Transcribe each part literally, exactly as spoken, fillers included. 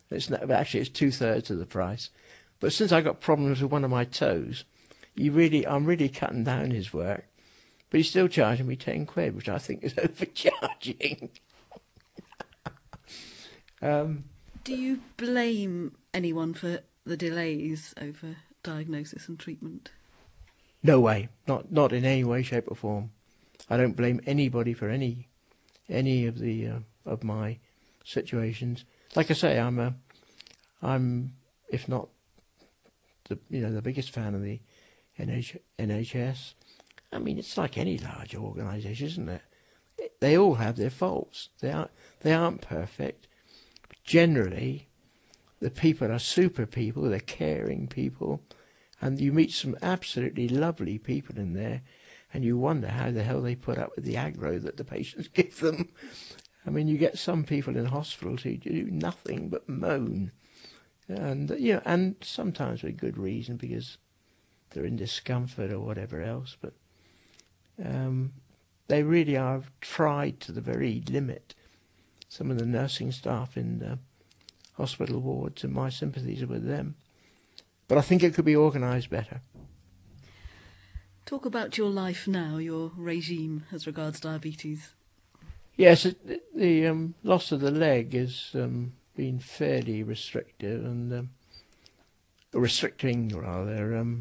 It's not, actually it's two thirds of the price. But since I got problems with one of my toes, he really, I'm really cutting down his work. But he's still charging me ten quid, which I think is overcharging. um, Do you blame anyone for the delays over diagnosis and treatment? No way, not not in any way, shape or form. I don't blame anybody for any any of the uh, of my situations. Like I say, I'm a, I'm if not the you know the biggest fan of the N H S. I mean, it's like any large organisation, isn't it? They all have their faults. They aren't they aren't perfect. But generally, the people are super people. They're caring people. And you meet some absolutely lovely people in there, and you wonder how the hell they put up with the aggro that the patients give them. I mean, you get some people in hospitals who do nothing but moan, and you know, and sometimes with good reason because they're in discomfort or whatever else. But um, they really are tried to the very limit. Some of the nursing staff in the hospital wards, and my sympathies are with them. But I think it could be organised better. Talk about your life now, your regime as regards diabetes. Yes, it, the um, loss of the leg has um, been fairly restrictive and um, restricting rather. Um,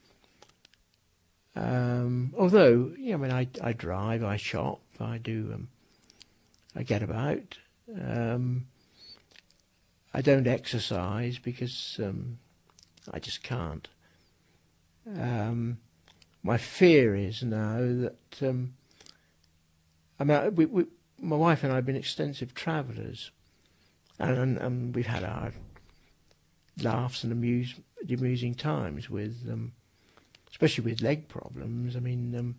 um, although, yeah, I mean, I, I drive, I shop, I do, um, I get about. Um, I don't exercise because um, I just can't. Um, my fear is now that um, I mean, we, we, my wife and I have been extensive travellers, and, and, and we've had our laughs and amuse, amusing times with, um, especially with leg problems. I mean, um,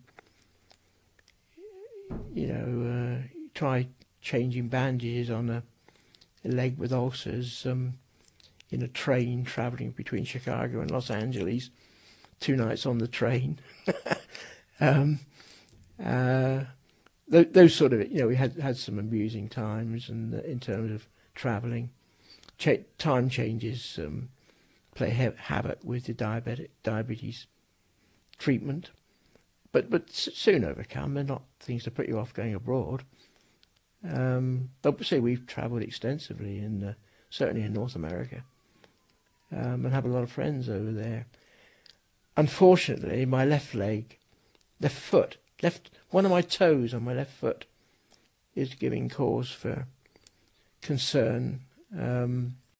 you know, uh, try changing bandages on a, a leg with ulcers. Um, in a train travelling between Chicago and Los Angeles, two nights on the train. um, uh, th- those sort of, you know, we had, had some amusing times, and uh, in terms of travelling, Ch- time changes um, play ha- havoc with the diabetic diabetes treatment, but but s- soon overcome. They're not things to put you off going abroad. Um, but say we've travelled extensively in uh, certainly in North America. Um, and have a lot of friends over there. Unfortunately, my left leg, left foot, left one of my toes on my left foot is giving cause for concern. Um,